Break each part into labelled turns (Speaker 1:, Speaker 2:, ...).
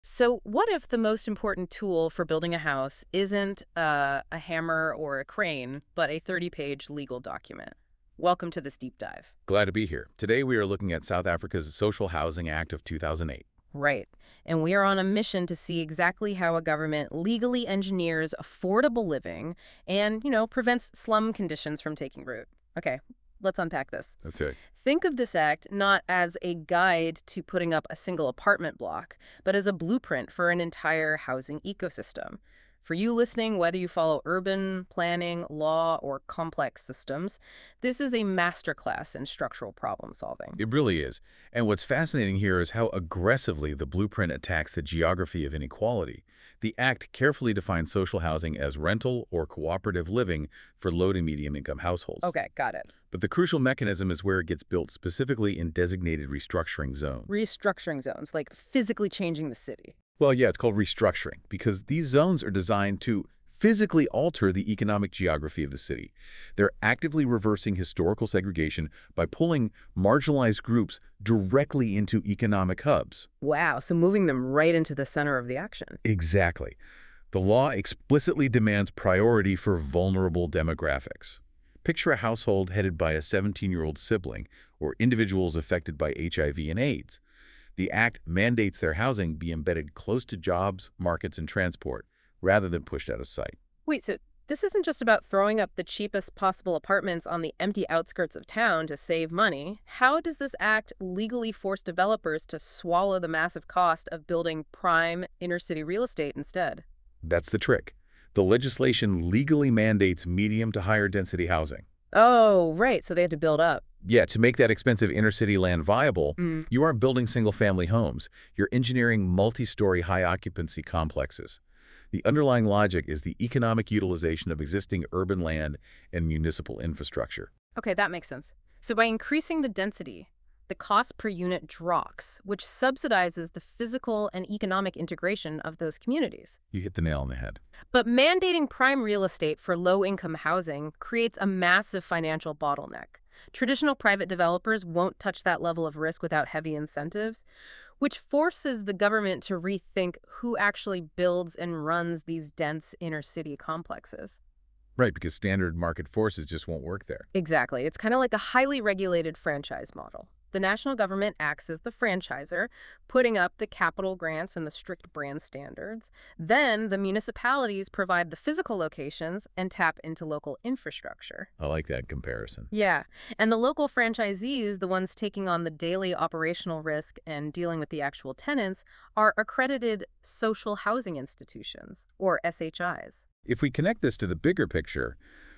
Speaker 1: So, what if the most important tool for building a house isn't a hammer or a crane, but a 30-page legal document? Welcome to this deep dive.
Speaker 2: Glad to be here. Today we are looking at South Africa's Social Housing Act of 2008.
Speaker 1: Right. And we are on a mission to see exactly how a government legally engineers affordable living and, prevents slum conditions from taking root. Okay, let's unpack this.
Speaker 2: That's it.
Speaker 1: Think of this act not as a guide to putting up a single apartment block, but as a blueprint for an entire housing ecosystem. For you listening, whether you follow urban planning, law, or complex systems, this is a masterclass in structural problem solving.
Speaker 2: It really is. And what's fascinating here is how aggressively the blueprint attacks the geography of inequality. The Act carefully defines social housing as rental or cooperative living for low to medium income households.
Speaker 1: Okay, got it.
Speaker 2: But the crucial mechanism is where it gets built specifically in designated restructuring zones.
Speaker 1: Restructuring zones, like physically changing the city.
Speaker 2: Well, yeah, it's called restructuring because these zones are designed to physically alter the economic geography of the city. They're actively reversing historical segregation by pulling marginalized groups directly into economic hubs.
Speaker 1: Wow, so moving them right into the center of the action.
Speaker 2: Exactly. The law explicitly demands priority for vulnerable demographics. Picture a household headed by a 17-year-old sibling or individuals affected by HIV and AIDS. The Act mandates their housing be embedded close to jobs, markets, and transport, rather than pushed out of sight.
Speaker 1: Wait, so this isn't just about throwing up the cheapest possible apartments on the empty outskirts of town to save money. How does this act legally force developers to swallow the massive cost of building prime inner-city real estate instead?
Speaker 2: That's the trick. The legislation legally mandates medium to higher density housing.
Speaker 1: Oh, right, so they have to build up.
Speaker 2: Yeah, to make that expensive inner-city land viable,
Speaker 1: Mm.
Speaker 2: you aren't building single-family homes. You're engineering multi-story high-occupancy complexes. The underlying logic is the economic utilization of existing urban land and municipal infrastructure.
Speaker 1: Okay, that makes sense. So by increasing the density, the cost per unit drops, which subsidizes the physical and economic integration of those communities.
Speaker 2: You hit the nail on the head.
Speaker 1: But mandating prime real estate for low-income housing creates a massive financial bottleneck. Traditional private developers won't touch that level of risk without heavy incentives, which forces the government to rethink who actually builds and runs these dense inner-city complexes.
Speaker 2: Right, because standard market forces just won't work there.
Speaker 1: Exactly. It's kind of like a highly regulated franchise model. The national government acts as the franchisor, putting up the capital grants and the strict brand standards. Then the municipalities provide the physical locations and tap into local infrastructure.
Speaker 2: I like that comparison.
Speaker 1: Yeah, and the local franchisees, the ones taking on the daily operational risk and dealing with the actual tenants, are accredited social housing institutions, or SHIs.
Speaker 2: If we connect this to the bigger picture,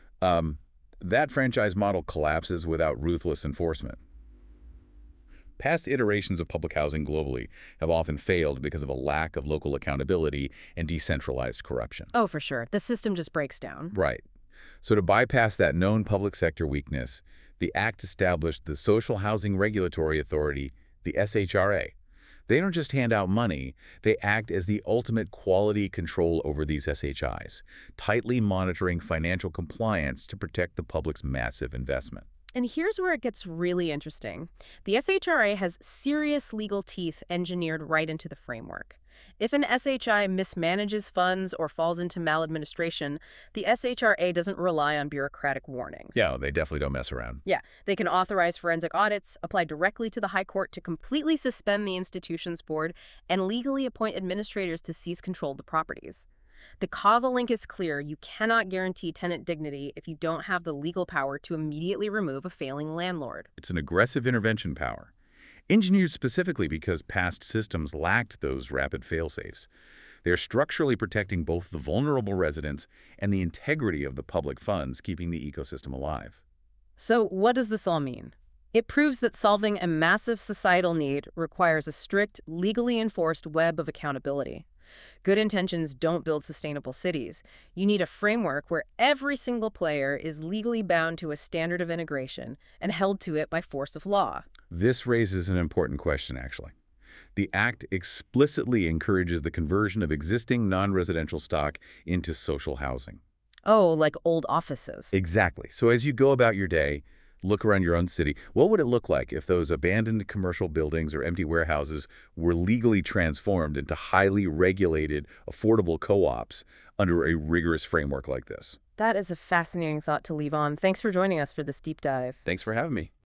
Speaker 2: that franchise model collapses without ruthless enforcement. Past iterations of public housing globally have often failed because of a lack of local accountability and decentralized corruption.
Speaker 1: Oh, for sure. The system just breaks down.
Speaker 2: Right. So to bypass that known public sector weakness, the Act established the Social Housing Regulatory Authority, the SHRA. They don't just hand out money, they act as the ultimate quality control over these SHIs, tightly monitoring financial compliance to protect the public's massive investment.
Speaker 1: And here's where it gets really interesting. The SHRA has serious legal teeth engineered right into the framework. If an SHI mismanages funds or falls into maladministration, the SHRA doesn't rely on bureaucratic warnings.
Speaker 2: Yeah, they definitely don't mess around.
Speaker 1: Yeah, they can authorize forensic audits, apply directly to the High Court to completely suspend the institution's board, and legally appoint administrators to seize control of the properties. The causal link is clear. You cannot guarantee tenant dignity if you don't have the legal power to immediately remove a failing landlord.
Speaker 2: It's an aggressive intervention power, engineered specifically because past systems lacked those rapid fail-safes. They're structurally protecting both the vulnerable residents and the integrity of the public funds, keeping the ecosystem alive.
Speaker 1: So what does this all mean? It proves that solving a massive societal need requires a strict, legally enforced web of accountability. Good intentions don't build sustainable cities. You need a framework where every single player is legally bound to a standard of integration and held to it by force of law.
Speaker 2: This raises an important question, actually. The Act explicitly encourages the conversion of existing non-residential stock into social housing.
Speaker 1: Oh, like old offices.
Speaker 2: Exactly. So as you go about your day, Look around your own city. What would it look like if those abandoned commercial buildings or empty warehouses were legally transformed into highly regulated, affordable co-ops under a rigorous framework like this?
Speaker 1: That is a fascinating thought to leave on. Thanks for joining us for this deep dive.
Speaker 2: Thanks for having me.